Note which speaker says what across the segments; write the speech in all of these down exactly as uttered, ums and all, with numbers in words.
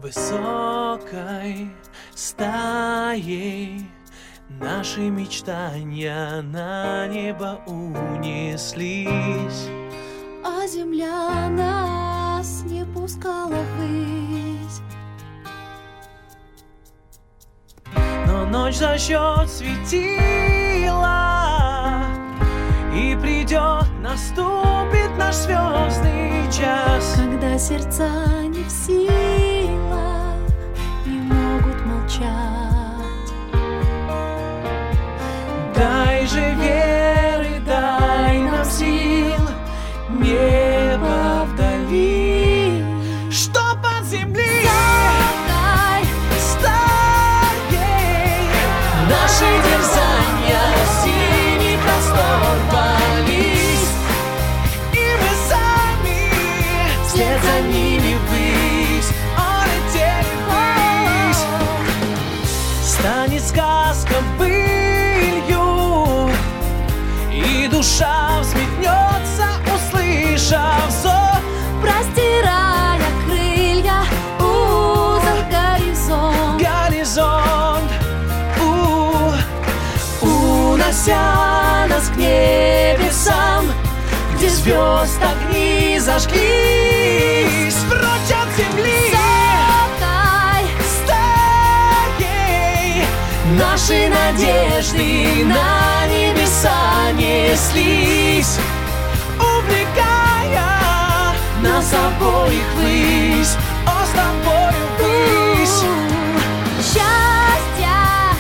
Speaker 1: Высокой стаей наши мечтания на небо унеслись,
Speaker 2: а земля нас не пускала ввысь.
Speaker 1: Но ночь за счет светила, и придет, наступит наш звездный час,
Speaker 2: когда сердца не в силах, не могут молчать.
Speaker 1: Дай же веры, дай нам сил, небо вдали, что под земли стаей наши дерзания в синий простор вались, и мы сами вслед за ними ввысь, улетели ввысь. Станет сказка былью, и душа взметнется, услышав зов,
Speaker 2: простирая крылья, узел горизонт,
Speaker 1: горизонт, у, унося нас к небесам, где звезд огни зажглись, прочь от земли. Стаей наши надежды на небеса неслись, увлекая нас обоих ввысь, о, с тобою ввысь.
Speaker 2: счастья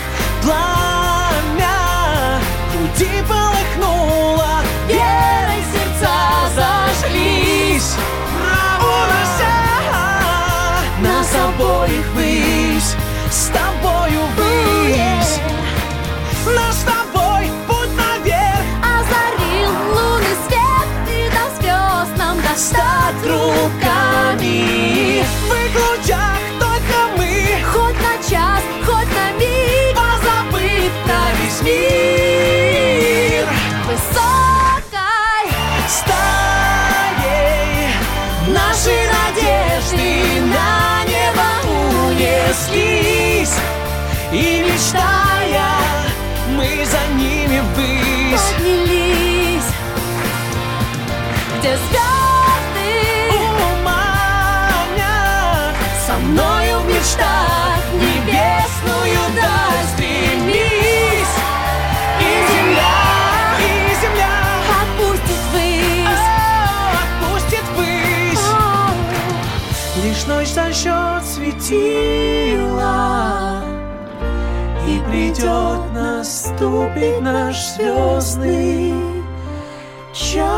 Speaker 1: Пламя в груди полыхнуло, верой сердца зажглись, унося нас обоих ввысь, с тобою ввысь. Наш с тобой путь наверх
Speaker 2: озарил лунный свет, и до звезд нам достать
Speaker 1: руками. В их лучах только мы,
Speaker 2: хоть на час, хоть на миг,
Speaker 1: позабыв про весь мир.
Speaker 2: высокой
Speaker 1: Стаей наши надежды на небо унеслись, и мечтая мы за ними ввысь,
Speaker 2: поднялись, где звезды
Speaker 1: уманят, со мною в мечтах небесную даль стремись, и земля, и земля
Speaker 2: отпустит ввысь.
Speaker 1: о, отпустит ввысь. Лишь ночь за счет светила, и придет, наступит наш звездный час.